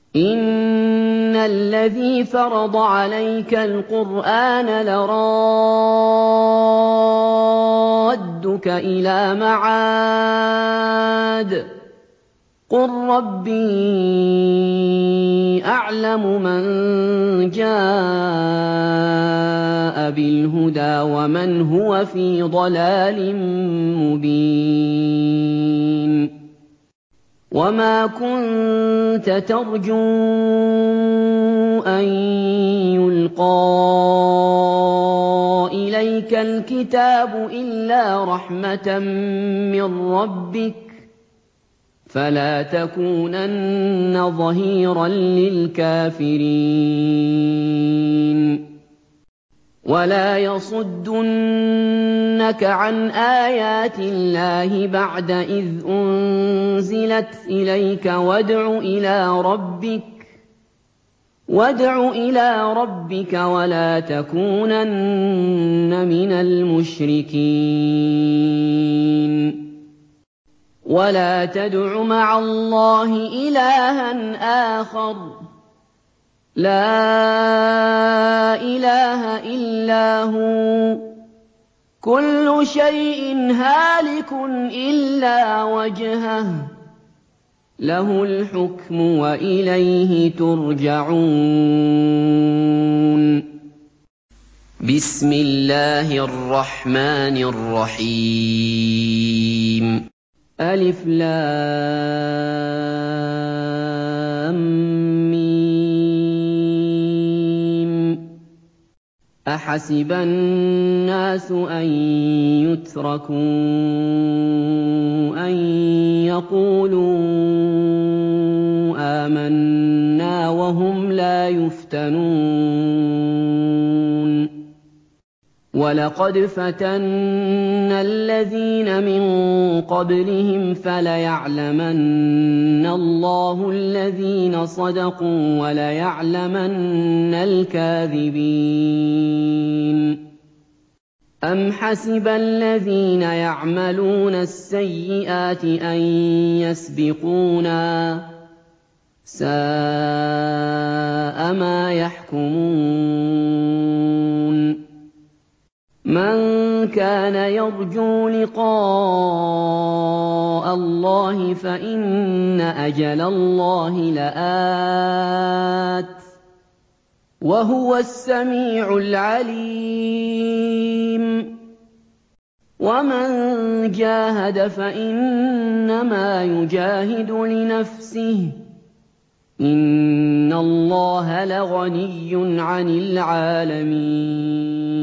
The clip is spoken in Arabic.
إِنَّ الَّذِي فَرَضَ عَلَيْكَ الْقُرْآنَ لَرَادُّكَ إِلَىٰ مَعَادٍ ۚ قُل رَّبِّي أَعْلَمُ مَن جَاءَ بِالْهُدَىٰ وَمَنْ هُوَ فِي ضَلَالٍ مُّبِينٍ وَمَا كُنتَ تَرْجُو أَن يُلْقَىٰ إِلَيْكَ الْكِتَابُ إِلَّا رَحْمَةً مِّن رَّبِّكَ ۖ فَلَا تَكُونَنَّ ظَهِيرًا لِّلْكَافِرِينَ وَلَا يَصُدُّنَّكَ عَنْ آيَاتِ اللَّهِ بَعْدَ إِذْ أُنزِلَتْ إِلَيْكَ وَادْعُ إِلَىٰ رَبِّكَ وَلَا تَكُونَنَّ مِنَ الْمُشْرِكِينَ وَلَا تَدْعُ مَعَ اللَّهِ إِلَٰهًا آخَرَ ۘ لَا إِلَٰهَ إِلَّا هُوَ ۚ كُلُّ شَيْءٍ هَالِكٌ إِلَّا وَجْهَهُ ۚ لَهُ الْحُكْمُ وَإِلَيْهِ تُرْجَعُونَ بِسْمِ اللَّهِ الرَّحْمَٰنِ الرَّحِيمِ أَلِفْ لَامْ مِيم أَحَسِبَ النَّاسُ أَن يُتْرَكُوا أَن يَقُولُوا آمَنَّا وَهُمْ لَا يُفْتَنُونَ وَلَقَدْ فَتَنَّا الَّذِينَ مِن قَبْلِهِمْ فَلَيَعْلَمَنَّ اللَّهُ الَّذِينَ صَدَقُوا وَلَيَعْلَمَنَّ الْكَاذِبِينَ أَمْ حَسِبَ الَّذِينَ يَعْمَلُونَ السَّيِّئَاتِ أَن يَسْبِقُونَا ۚ سَاءَ مَا يَحْكُمُونَ مَن كَانَ يَرْجُو لِقَاءَ اللَّهِ فَإِنَّ أَجَلَ اللَّهِ لَآتٍ ۚ وَهُوَ السَّمِيعُ الْعَلِيمُ وَمَن جَاهَدَ فَإِنَّمَا يُجَاهِدُ لِنَفْسِهِ ۚ إِنَّ اللَّهَ لَغَنِيٌّ عَنِ الْعَالَمِينَ